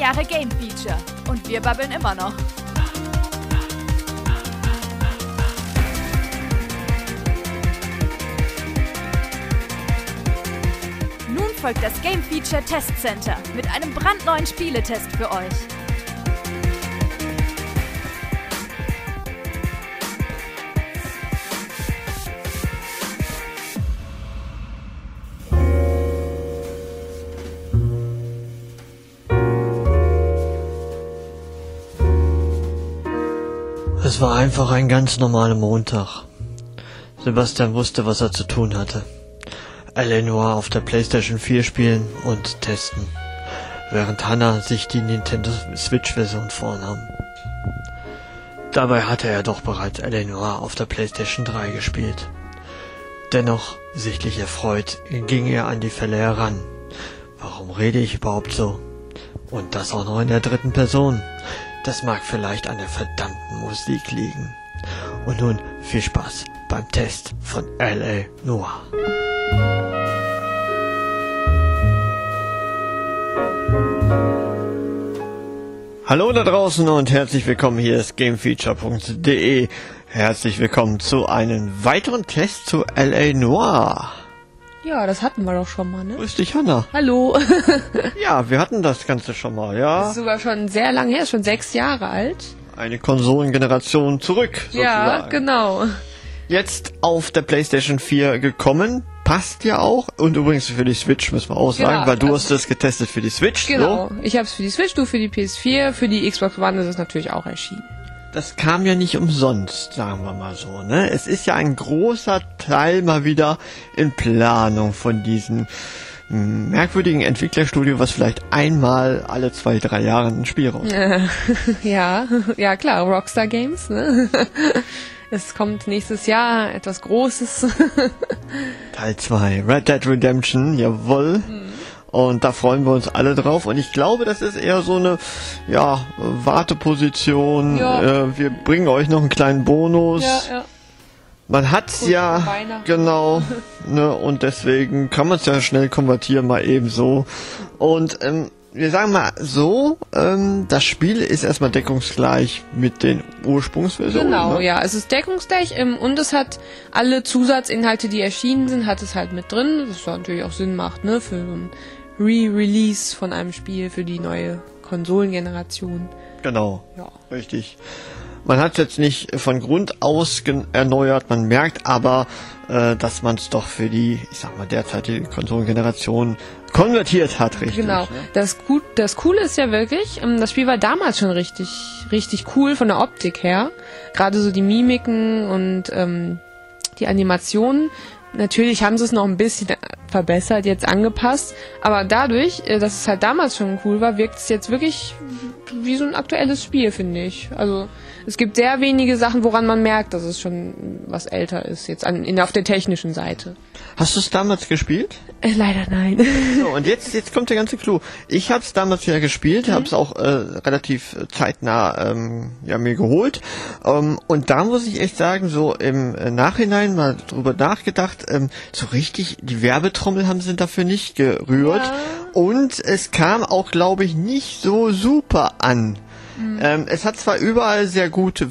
Jahre Game Feature und wir babbeln immer noch. Nun folgt das Game Feature Test Center mit einem brandneuen Spieletest für euch. Es war einfach ein ganz normaler Montag. Sebastian wusste, was er zu tun hatte. L.A. Noire auf der PlayStation 4 spielen und testen, während Hannah sich die Nintendo Switch-Version vornahm. Dabei hatte er doch bereits L.A. Noire auf der PlayStation 3 gespielt. Dennoch, sichtlich erfreut, ging er an die Fälle heran. Warum rede ich überhaupt so? Und das auch noch in der dritten Person. Das mag vielleicht an der verdammten Musik liegen. Und nun viel Spaß beim Test von L.A. Noire. Hallo da draußen und herzlich willkommen, hier ist gamefeature.de. Herzlich willkommen zu einem weiteren Test zu L.A. Noire. Ja, das hatten wir doch schon mal, ne? Grüß dich, Hannah. Hallo. Ja, wir hatten das Ganze schon mal, ja. Das ist sogar schon sehr lange her, ist schon 6 Jahre alt. Eine Konsolengeneration zurück, sozusagen. Ja, genau. Jetzt auf der PlayStation 4 gekommen, passt ja auch. Und übrigens für die Switch müssen wir auch sagen, Genau, weil du hast es getestet für die Switch. Genau, So. ich habe es für die Switch, du für die PS4, für die Xbox One ist es natürlich auch erschienen. Das kam ja nicht umsonst, sagen wir mal so, ne? Es ist ja ein großer Teil mal wieder in Planung von diesem merkwürdigen Entwicklerstudio, was vielleicht einmal alle 2-3 Jahre ein Spiel rauskommt. Ja klar, Rockstar Games, ne? Es kommt nächstes Jahr etwas Großes. Teil 2, Red Dead Redemption, jawohl. Und da freuen wir uns alle drauf. Und ich glaube, das ist eher so eine, Warteposition. Ja. Wir bringen euch noch einen kleinen Bonus. Ja. Man hat's ja, genau, ne, und deswegen kann man es ja schnell konvertieren, mal eben so. Und wir sagen mal so, das Spiel ist erstmal deckungsgleich mit den Ursprungsversionen. Genau, ne? ja, es ist deckungsgleich und es hat alle Zusatzinhalte, die erschienen sind, hat es halt mit drin, was natürlich auch Sinn macht, ne, für so ein Re-Release von einem Spiel für die neue Konsolengeneration. Genau, Ja. richtig. Man hat es jetzt nicht von Grund aus erneuert, man merkt aber, dass man es doch für die, ich sag mal, derzeitige Konsolengeneration konvertiert hat, richtig. Genau. Ne? Das Coole ist ja wirklich, das Spiel war damals schon richtig cool von der Optik her. Gerade so die Mimiken und die Animationen. Natürlich haben sie es noch ein bisschen verbessert, jetzt angepasst. Aber dadurch, dass es halt damals schon cool war, wirkt es jetzt wirklich wie so ein aktuelles Spiel, finde ich. Also es gibt sehr wenige Sachen, woran man merkt, dass es schon was älter ist, jetzt auf der technischen Seite. Hast du es damals gespielt? Leider nein. So, und jetzt kommt der ganze Clou. Ich habe es damals ja gespielt, habe es auch relativ zeitnah mir geholt. Und da muss ich echt sagen, so im Nachhinein mal drüber nachgedacht, so richtig, die Werbetrommel haben sie dafür nicht gerührt. Ja. Und es kam auch, glaube ich, nicht so super an. Es hat zwar überall sehr gute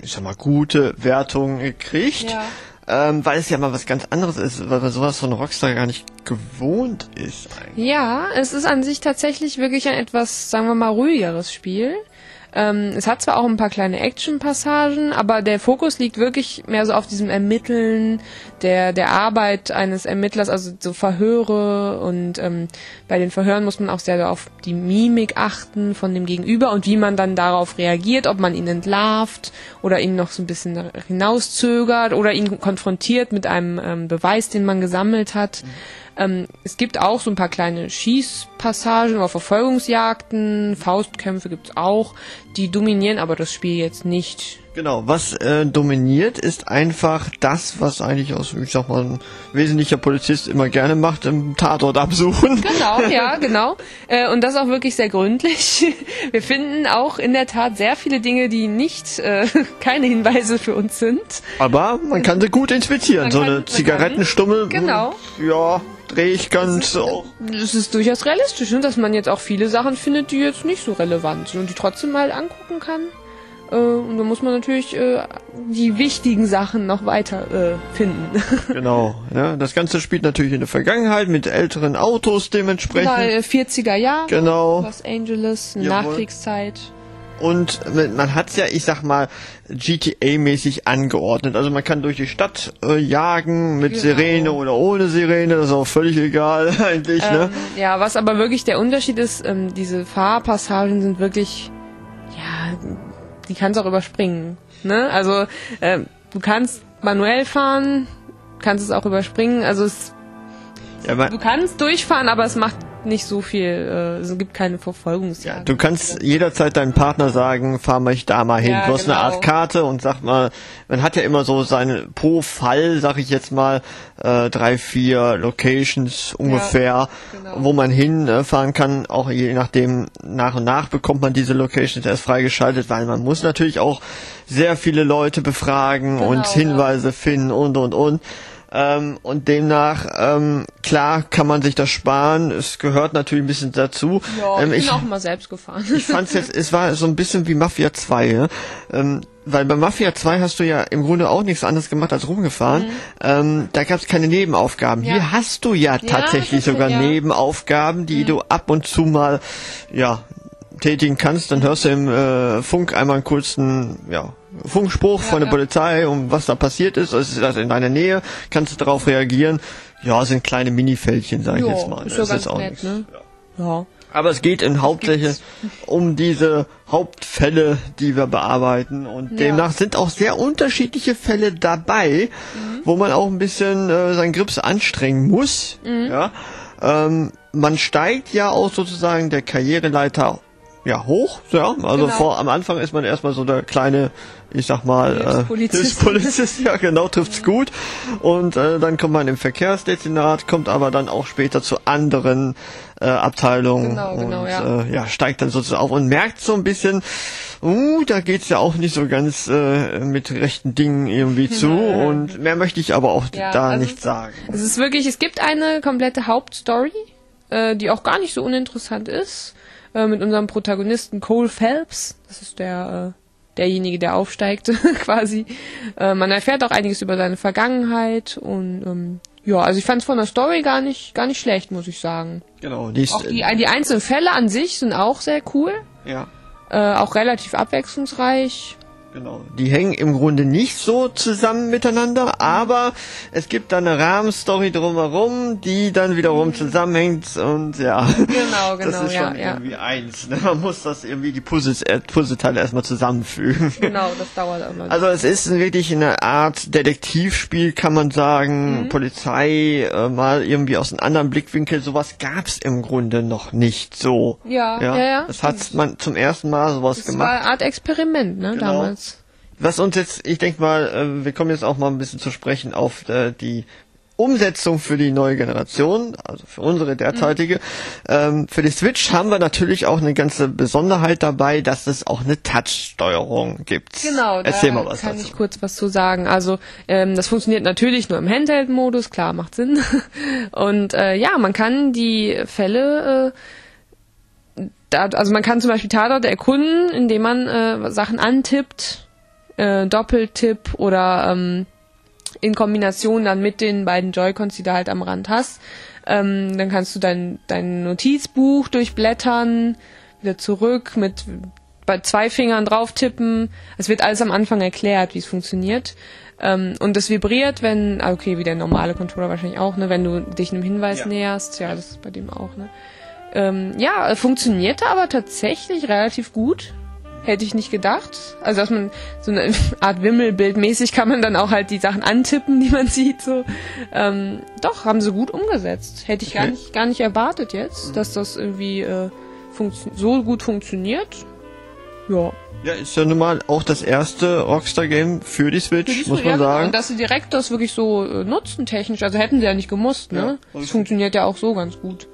Wertungen gekriegt. Ja. Weil es ja mal was ganz anderes ist, weil man sowas von Rockstar gar nicht gewohnt ist eigentlich. Ja, es ist an sich tatsächlich wirklich ein etwas, sagen wir mal, ruhigeres Spiel. Es hat zwar auch ein paar kleine Action-Passagen, aber der Fokus liegt wirklich mehr so auf diesem Ermitteln, der Arbeit eines Ermittlers, also so Verhöre und bei den Verhören muss man auch sehr auf die Mimik achten von dem Gegenüber und wie man dann darauf reagiert, ob man ihn entlarvt oder ihn noch so ein bisschen hinauszögert oder ihn konfrontiert mit einem Beweis, den man gesammelt hat. Es gibt auch so ein paar kleine Schießpassagen oder Verfolgungsjagden, Faustkämpfe gibt's auch, die dominieren aber das Spiel jetzt nicht Genau, was dominiert, ist einfach das, was eigentlich ich sag mal, ein wesentlicher Polizist immer gerne macht, im Tatort absuchen. Genau, ja, genau. Und das auch wirklich sehr gründlich. Wir finden auch in der Tat sehr viele Dinge, die nicht keine Hinweise für uns sind. Aber man kann sie gut inspizieren. So eine Zigarettenstummel, genau. Ja, drehe ich ganz auch. Es ist durchaus realistisch, ne, dass man jetzt auch viele Sachen findet, die jetzt nicht so relevant sind und die trotzdem mal angucken kann. Und dann muss man natürlich die wichtigen Sachen noch weiter finden. Genau. Ja, das Ganze spielt natürlich in der Vergangenheit mit älteren Autos dementsprechend. Genau, 40er Jahre, genau. Los Angeles, Nachkriegszeit. Und man hat's ja, ich sag mal, GTA-mäßig angeordnet. Also man kann durch die Stadt jagen mit Sirene oder ohne Sirene, das ist auch völlig egal eigentlich. Ne? Ja, was aber wirklich der Unterschied ist, diese Fahrpassagen sind wirklich, ja, die kannst du auch überspringen. Ne? Also du kannst manuell fahren, kannst es auch überspringen. Also du kannst durchfahren, aber es macht nicht so viel, es gibt keine Verfolgungsjagd. Ja, du kannst jederzeit deinem Partner sagen, fahr mal da mal hin. Du hast eine Art Karte und sag mal, man hat ja immer so seine, pro Fall, sag ich jetzt mal, 3, 4 Locations ungefähr, wo man hinfahren kann. Auch je nachdem, nach und nach bekommt man diese Locations erst freigeschaltet, weil man muss natürlich auch sehr viele Leute befragen und Hinweise finden und. Und demnach, klar kann man sich das sparen, es gehört natürlich ein bisschen dazu. Ja, ich bin auch mal selbst gefahren. Ich fand's jetzt, es war so ein bisschen wie Mafia 2, ja? Weil bei Mafia 2 hast du ja im Grunde auch nichts anderes gemacht als rumgefahren. Da gab's keine Nebenaufgaben. Ja. Hier hast du ja tatsächlich sogar Nebenaufgaben, die du ab und zu mal, tätigen kannst. Dann hörst du im Funk einmal einen kurzen, Funkspruch von der Polizei, um was da passiert ist. Also ist das in deiner Nähe, kannst du darauf reagieren. Ja, sind kleine Minifältchen, sag ich jetzt mal. Ist das ist auch nett, ne? Ja. Aber es geht hauptsächlich um diese Hauptfälle, die wir bearbeiten. Und demnach sind auch sehr unterschiedliche Fälle dabei, wo man auch ein bisschen seinen Grips anstrengen muss. Ja. Man steigt ja auch sozusagen der Karriereleiter hoch, also am Anfang ist man erstmal so der kleine, ich sag mal, Hilfspolizist, trifft's gut. Und dann kommt man im Verkehrsdezernat, kommt aber dann auch später zu anderen Abteilungen steigt dann sozusagen auf und merkt so ein bisschen, da geht's ja auch nicht so ganz mit rechten Dingen irgendwie zu und mehr möchte ich aber auch nicht sagen. Es ist wirklich, es gibt eine komplette Hauptstory, die auch gar nicht so uninteressant ist. Mit unserem Protagonisten Cole Phelps. Das ist derjenige, der aufsteigt, quasi. Man erfährt auch einiges über seine Vergangenheit und also ich fand es von der Story gar nicht schlecht, muss ich sagen. Genau. Auch die einzelnen Fälle an sich sind auch sehr cool. Ja. Auch relativ abwechslungsreich. Genau. Die hängen im Grunde nicht so zusammen miteinander, aber es gibt da eine Rahmenstory drumherum, die dann wiederum zusammenhängt und Genau, das ist schon irgendwie eins. Ne? Man muss das irgendwie die Puzzleteile erstmal zusammenfügen. Genau, das dauert immer. Also es ist wirklich eine Art Detektivspiel, kann man sagen, Polizei, mal irgendwie aus einem anderen Blickwinkel, sowas gab's im Grunde noch nicht so. Ja. Das hat man zum ersten Mal sowas gemacht. Das war eine Art Experiment, ne, damals. Was uns jetzt, ich denke mal, wir kommen jetzt auch mal ein bisschen zu sprechen auf die Umsetzung für die neue Generation, also für unsere derzeitige. Für die Switch haben wir natürlich auch eine ganze Besonderheit dabei, dass es auch eine Touch-Steuerung gibt. Genau, erzähl mal was kann ich kurz was zu sagen. Also das funktioniert natürlich nur im Handheld-Modus, klar, macht Sinn. Und man kann die Fälle also man kann zum Beispiel Tatort erkunden, indem man Sachen antippt, Doppeltipp oder in Kombination dann mit den beiden Joy-Cons, die du halt am Rand hast. Dann kannst du dein Notizbuch durchblättern, wieder zurück, bei 2 Fingern drauf tippen. Es wird alles am Anfang erklärt, wie es funktioniert. Und es vibriert, wie der normale Controller wahrscheinlich auch, ne, wenn du dich einem Hinweis näherst. Ja, das ist bei dem auch, ne. Funktionierte aber tatsächlich relativ gut. Hätte ich nicht gedacht. Also, dass man so eine Art Wimmelbildmäßig kann man dann auch halt die Sachen antippen, die man sieht, so. Doch, haben sie gut umgesetzt. Hätte ich gar nicht erwartet jetzt, dass das irgendwie so gut funktioniert. Ja. Ja, ist ja nun mal auch das erste Rockstar-Game für die Switch, muss man sagen. Und dass sie direkt das wirklich so nutzen technisch, also hätten sie ja nicht gemusst, ne? Ja, das funktioniert ja auch so ganz gut.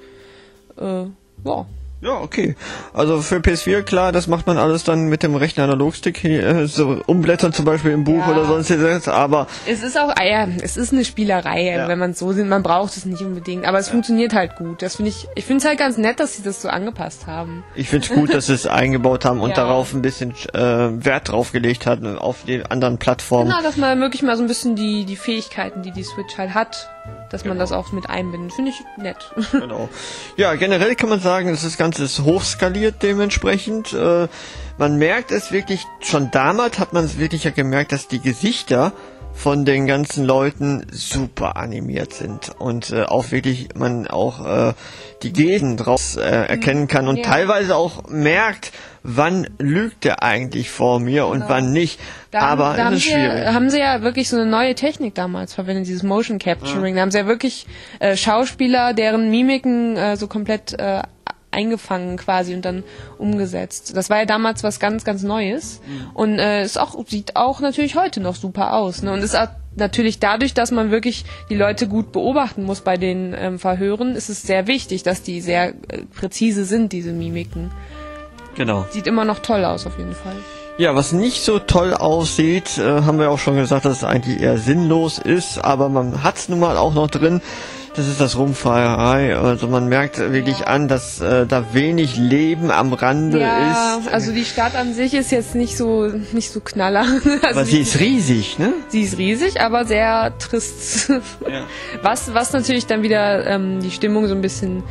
Ja. Ja, okay. Also für PS4, klar, das macht man alles dann mit dem rechten Analogstick, so umblättern zum Beispiel im Buch oder sonstiges, aber... Es ist auch, es ist eine Spielerei, wenn man es so sieht, man braucht es nicht unbedingt, aber es funktioniert halt gut. Das finde ich finde es halt ganz nett, dass sie das so angepasst haben. Ich finde es gut, dass sie es eingebaut haben und darauf ein bisschen Wert drauf gelegt hat, auf den anderen Plattformen. Genau, dass man wirklich mal so ein bisschen die Fähigkeiten, die Switch halt hat, dass man das auch mit einbindet. Finde ich nett. Genau. Ja, generell kann man sagen, das Ganze ist hochskaliert dementsprechend. Man merkt es wirklich, schon damals hat man es wirklich ja gemerkt, dass die Gesichter von den ganzen Leuten super animiert sind und auch wirklich man auch die Gesten draus erkennen kann und teilweise auch merkt, wann lügt der eigentlich vor mir und wann nicht. Aber es ist schwierig. Haben sie ja wirklich so eine neue Technik damals verwendet, dieses Motion Capturing. Da haben sie ja wirklich Schauspieler, deren Mimiken so komplett eingefangen quasi und dann umgesetzt. Das war ja damals was ganz, ganz Neues und sieht auch natürlich heute noch super aus. Ne? Und ist auch natürlich dadurch, dass man wirklich die Leute gut beobachten muss bei den Verhören, ist es sehr wichtig, dass die sehr präzise sind, diese Mimiken. Genau. Sieht immer noch toll aus, auf jeden Fall. Ja, was nicht so toll aussieht, haben wir auch schon gesagt, dass es eigentlich eher sinnlos ist, aber man hat es nun mal auch noch drin. Das ist das Rumfahrerei. Also man merkt wirklich an, dass da wenig Leben am Rande ist. Ja, also die Stadt an sich ist jetzt nicht so knaller. Also aber sie ist riesig, ne? Sie ist riesig, aber sehr trist. Ja. Was natürlich dann wieder die Stimmung so ein bisschen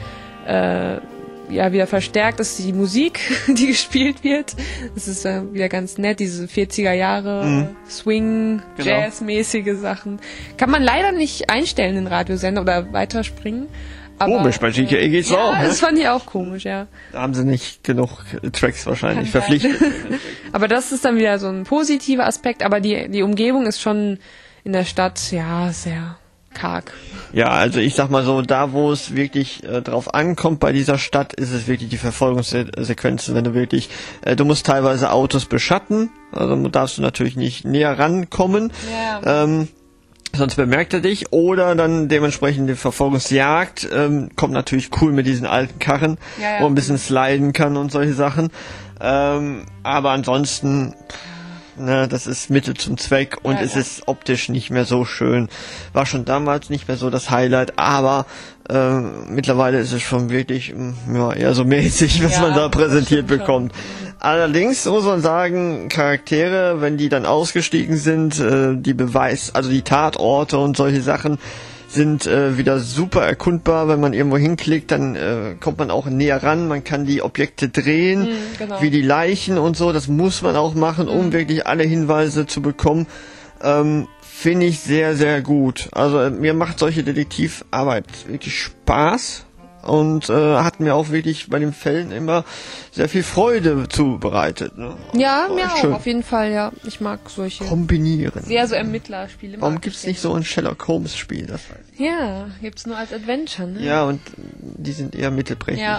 wieder verstärkt, ist die Musik, die gespielt wird. Das ist wieder ganz nett, diese 40er Jahre Swing, Jazz-mäßige Sachen. Kann man leider nicht einstellen in Radiosender oder weiterspringen. Aber, komisch, bei GTA geht's auch. Das fand ich auch komisch, ja. Da haben sie nicht genug Tracks wahrscheinlich verpflichtet. Aber das ist dann wieder so ein positiver Aspekt, aber die Umgebung ist schon in der Stadt, sehr karg. Ja, also ich sag mal so, da wo es wirklich drauf ankommt bei dieser Stadt, ist es wirklich die Verfolgungssequenzen, wenn du wirklich, du musst teilweise Autos beschatten, also darfst du natürlich nicht näher rankommen, sonst bemerkt er dich, oder dann dementsprechend die Verfolgungsjagd, kommt natürlich cool mit diesen alten Karren, wo man ein bisschen sliden kann und solche Sachen, aber ansonsten... das ist Mittel zum Zweck und es ist optisch nicht mehr so schön. War schon damals nicht mehr so das Highlight, aber mittlerweile ist es schon wirklich eher so mäßig, was man da präsentiert bekommt. Allerdings muss man sagen, Charaktere, wenn die dann ausgestiegen sind, die Tatorte und solche Sachen, sind wieder super erkundbar. Wenn man irgendwo hinklickt, dann kommt man auch näher ran. Man kann die Objekte drehen, wie die Leichen und so. Das muss man auch machen, um wirklich alle Hinweise zu bekommen. Finde ich sehr, sehr gut. Also mir macht solche Detektivarbeit wirklich Spaß. Und hat mir auch wirklich bei den Fällen immer sehr viel Freude zubereitet. Ne? Ja, mir auch, auf jeden Fall, ja. Ich mag solche... Kombinieren. Sehr so Ermittlerspiele. Warum gibt's nicht so ein Sherlock Holmes Spiel? Das weiß ich. Ja, gibt's nur als Adventure, ne? Ja, und die sind eher mittelprächtig. Ja.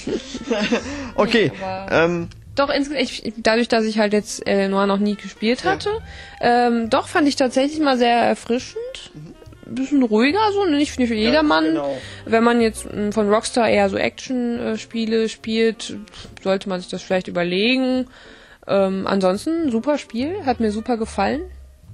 Okay, doch, dadurch, dass ich halt jetzt Noir noch nie gespielt hatte, doch fand ich tatsächlich mal sehr erfrischend. Bisschen ruhiger, so nicht für jedermann. Genau. Wenn man jetzt von Rockstar eher so Action-Spiele spielt, sollte man sich das vielleicht überlegen. Ansonsten super Spiel, hat mir super gefallen.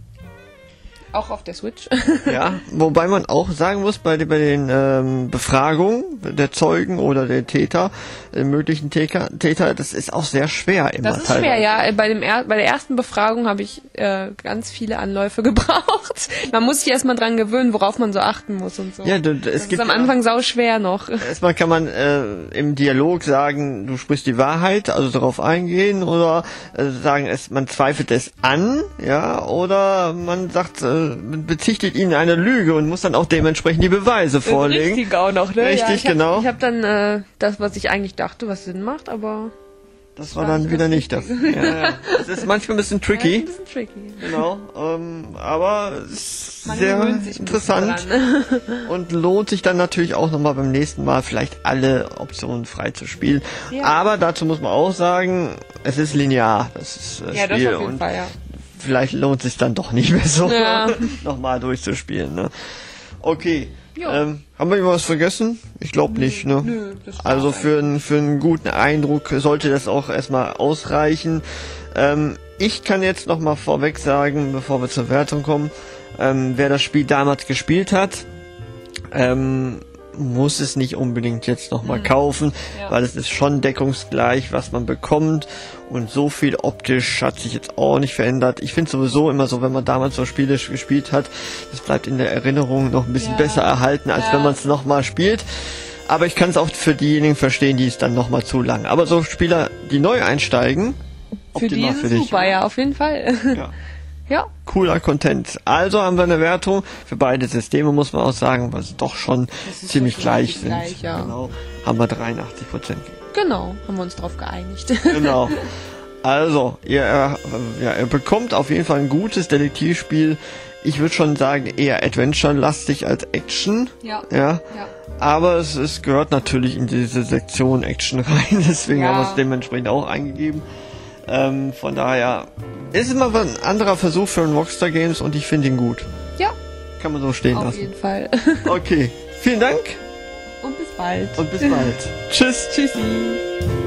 Auch auf der Switch. Ja, wobei man auch sagen muss, bei den Befragungen der Zeugen oder der Täter, möglichen Täter, das ist auch sehr schwer immer. Das ist teilweise schwer, ja. Bei der ersten Befragung habe ich ganz viele Anläufe gebraucht. Man muss sich erstmal dran gewöhnen, worauf man so achten muss und so. Ja, das ist am Anfang sau schwer noch. Erstmal kann man im Dialog sagen, du sprichst die Wahrheit, also darauf eingehen, oder sagen, man zweifelt es an, ja, oder man sagt, bezichtigt ihn eine Lüge und muss dann auch dementsprechend die Beweise vorlegen. Richtig auch noch, ne? Richtig, ja, genau. Ich habe dann das, was ich eigentlich dachte, was Sinn macht, aber Das war dann wieder nicht das. Ja. Es ist manchmal ein bisschen tricky. Ja, ein bisschen tricky. Genau, aber es ist Man sehr gewöhnt sich ein bisschen interessant und lohnt sich dann natürlich auch nochmal beim nächsten Mal vielleicht alle Optionen frei zu spielen. Ja. Aber dazu muss man auch sagen, es ist linear, das ist das Ja, das Spiel auf jeden und Fall, ja. vielleicht lohnt es sich dann doch nicht mehr so, Ja. nochmal durchzuspielen. Ne? Okay, Jo. haben wir irgendwas vergessen? Ich glaube nicht. Ne? Nö, das war's Also für einen guten Eindruck sollte das auch erstmal ausreichen. Ich kann jetzt noch mal vorweg sagen, bevor wir zur Wertung kommen, wer das Spiel damals gespielt hat, muss es nicht unbedingt jetzt noch mal kaufen, Ja. weil es ist schon deckungsgleich, was man bekommt, und so viel optisch hat sich jetzt auch nicht verändert. Ich finde sowieso immer so, wenn man damals so Spiele gespielt hat, das bleibt in der Erinnerung noch ein bisschen Ja. besser erhalten, als Ja. wenn man es noch mal spielt. Aber ich kann es auch für diejenigen verstehen, die es dann noch mal zu lang. Aber so Spieler, die neu einsteigen, Für die optimal ist für es dich. super, ja, auf jeden Fall. Ja. Ja. Cooler Content. Also haben wir eine Wertung für beide Systeme, muss man auch sagen, weil sie doch schon ist ziemlich schon gleich relativ sind. gleich, ja. Genau. Haben wir 83%. Genau, haben wir uns drauf geeinigt. Genau. Also, ihr bekommt auf jeden Fall ein gutes Detektivspiel. Ich würde schon sagen, eher Adventure-lastig als Action. Ja. Ja. Aber es gehört natürlich in diese Sektion Action rein, deswegen Ja. haben wir es dementsprechend auch eingegeben. Von daher ist immer ein anderer Versuch für ein Rockstar Games und ich finde ihn gut. Ja, Kann man so stehen auf lassen. jeden Fall. Okay, vielen Dank Und bis bald. und bis bald. Tschüss. Tschüssi.